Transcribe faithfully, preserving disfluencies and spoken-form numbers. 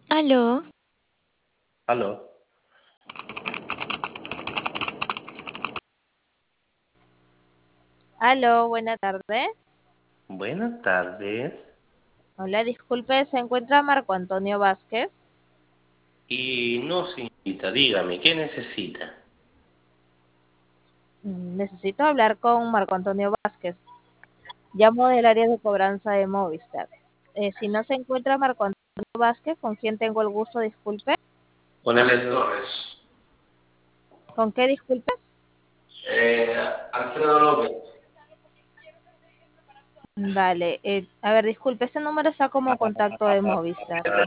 Aló, Aló, Aló, buena tarde. buenas tardes. Hola, disculpe, ¿se encuentra Marco Antonio Vázquez? Y no, señorita, dígame, ¿qué necesita? Mm, Necesito hablar con Marco Antonio Vázquez. Llamo del área de cobranza de Movistar. Eh, si no se encuentra Marco Antonio Vázquez, ¿con quién tengo el gusto? Disculpe. Con Alex Torres. ¿Con qué disculpe? Eh, Alfredo López. Vale, eh, a ver, disculpe, ese número está como contacto de Movistar.